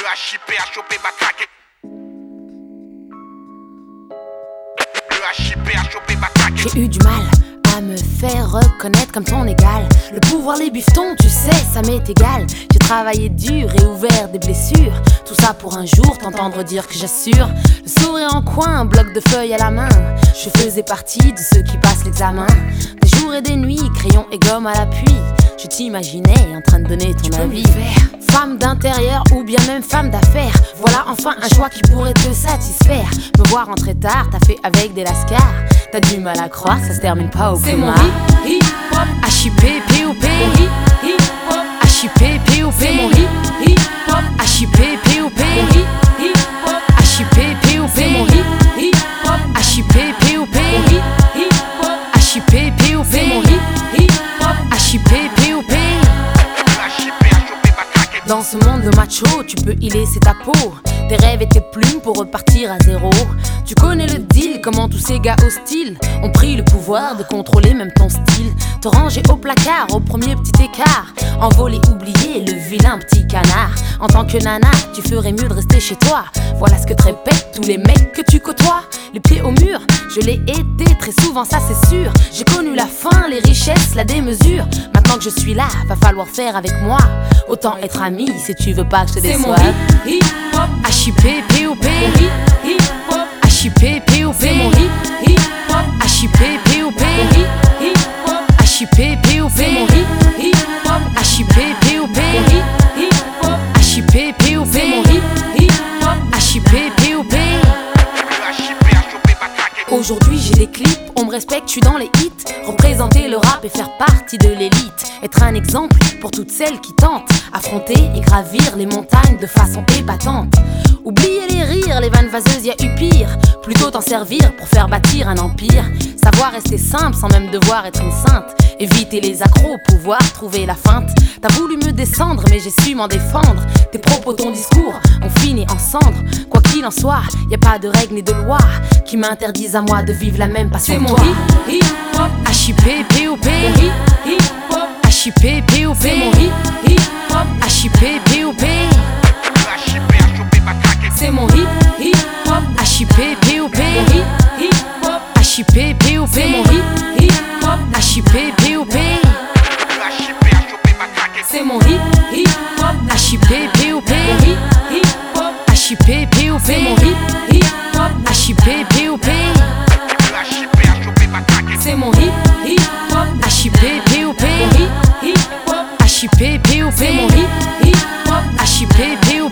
HIP a chopé ma craquée. Le HIP a chopé ma craquée. J'ai eu du mal à me faire reconnaître comme ton égal. Le pouvoir, les bifetons, tu sais, ça m'est égal. J'ai travaillé dur et ouvert des blessures. Tout ça pour un jour t'entendre dire que j'assure. Le sourire en coin, un bloc de feuilles à la main. Je faisais partie de ceux qui passent l'examen. Des jours et des nuits, crayon et gomme à l'appui. Je t'imaginais en train de donner ton avis. Femme d'intérieur ou bien même femme d'affaires. Voilà enfin un choix qui pourrait te satisfaire. Me voir rentrer tard, t'as fait avec des lascars. T'as du mal à croire, ça se termine pas au C'est mon primaire. hip-hop, H-I-P-P-O-P, hip-hop, H-I-P-P-O-P, c'est mon hip-hop, H-I-P-P-O-P, hip-hop, H-I-P-P-O-P, c'est mon hip-hop, H-I-P-P-O-P, hip-hop, H-I-P-P-O-P, c'est mon hip-hop, H-I-P-P-O-P. Le HIP a chopé ma craquée. Dans ce monde de macho, tu peux y laisser ta peau. Tes rêves et tes plumes pour repartir à zéro. Tu connais le deal, comment tous ces gars hostiles ont pris le pouvoir de contrôler même ton style. Te ranger au placard au premier petit écart. Envolé, oublié, le vilain petit canard. En tant que nana, tu ferais mieux de rester chez toi. Voilà ce que te répètent tous les mecs que tu côtoies. Les pieds au mur, je l'ai été très souvent, ça c'est sûr. J'ai connu la faim, les richesses, la démesure. Maintenant que je suis là, va falloir faire avec moi. Autant être ami si tu veux pas que je te c'est mon déçoive. hip-hop, H-I-P-P-O-P, hip-hop, H-I-P-P-O-P, c'est mon hip-hop, H-I-P-P-O-P, hip-hop, H-I-P-P-O-P, c'est mon hip-hop, H-I-P-P-O-P, hip-hop, H-I-P-P-O-P, c'est mon hip-hop, H-I-P-P-O-P. Le HIP a chopé ma craquée. Aujourd'hui j'ai des clips, on me respecte, je suis dans les hits. Représenter le rap et faire partie de l'élite. Être un exemple pour toutes celles qui tentent. Affronter et gravir les montagnes de façon épatante. Oublier les rires, les vannes vaseuses, y a eu pire. Plutôt t'en servir pour faire bâtir un empire. Savoir rester simple sans même devoir être une sainte. Éviter les accros, pouvoir trouver la feinte. T'as voulu me descendre mais j'ai su m'en défendre. Tes propos, ton discours ont fini en cendres. Quoi qu'il en soit, y a pas de règles ni de lois qui m'interdisent à moi de vivre la même passion c'est que mon toi. hip-hop, H-I-P-P-O-P, hip-hop, H-I-P-P-O-P, c'est mon hip-hop, H-I-P-P-O-P, Le HIP a chopé ma craquée. c'est mon hip-hop, H-I-P-P-O-P, hip-hop, H-I-P-P-O-P, c'est mon hip-hop, H-I-P-P-O-P, Le HIP a chopé ma craquée. c'est mon hip-hop, H-I-P-P-O-P, hip-hop, H-I-P-P-O-P, c'est mon hip-hop, H-I-P-P-O-p, Le HIP a chopé ma craquée. c'est mon hip-hop, H-I-P-P-O-p, hip-hop, H-I-P-P-O-p, c'est mon hip-hop, H-I-P-P-O-p,